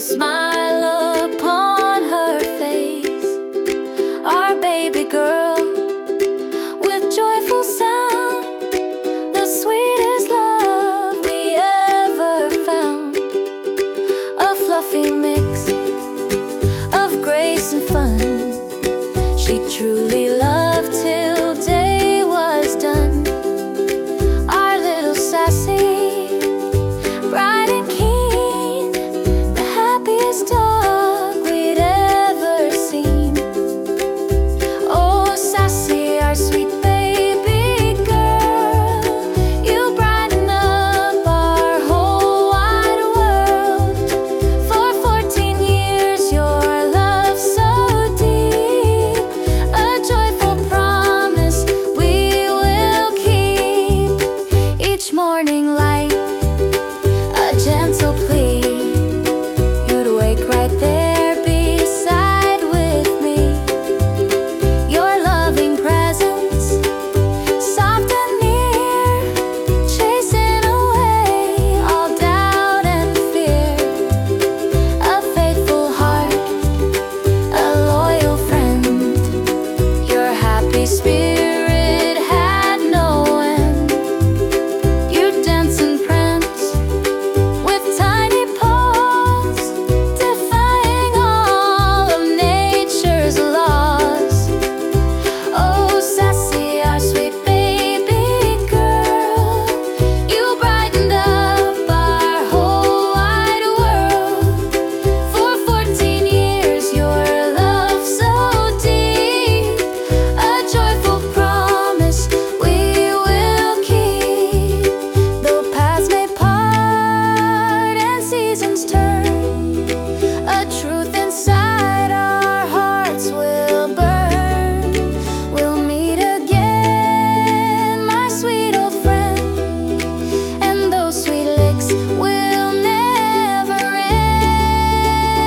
smile upon her face, our baby girl with joyful sound, the sweetest love we ever found. A fluffy mix of grace and fun, she truly loved till day was done. Our little Sassy, bright and keen, the happiest dog we'd ever seen. Oh, Sassy, our sweet baby girl, you brighten up our whole wide world. For 14 years, your love so deep, a joyful promise we will keep. Each morning light, a gentle plea, you'd wake right there beside with me. Your loving presence, soft and near, chasing away all doubt and fear. A faithful heart, a loyal friend, your happy spirit had no end. You dance and prance with tiny paws, defying all of nature's laws. Oh, Sassy, our sweet baby girl, you brightened up our whole wide world. For 14 years, your love so deep, a joyful promise we will keep. Though paths may part and seasons turn, a truth inside our hearts will burn. We'll meet again, my sweet old friend, and those sweet licks will never end.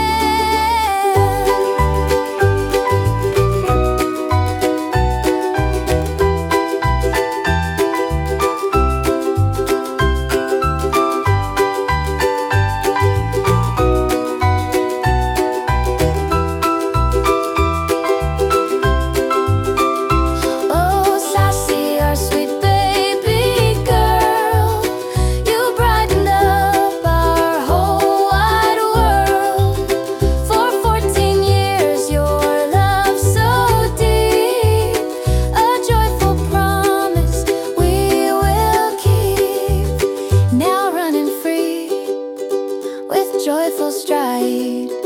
Oh, Sassy, our sweet baby girl, you brightened up our whole wide world. For 14 years, your love so deep, a joyful promise we will keep. Now running free with joyful stride,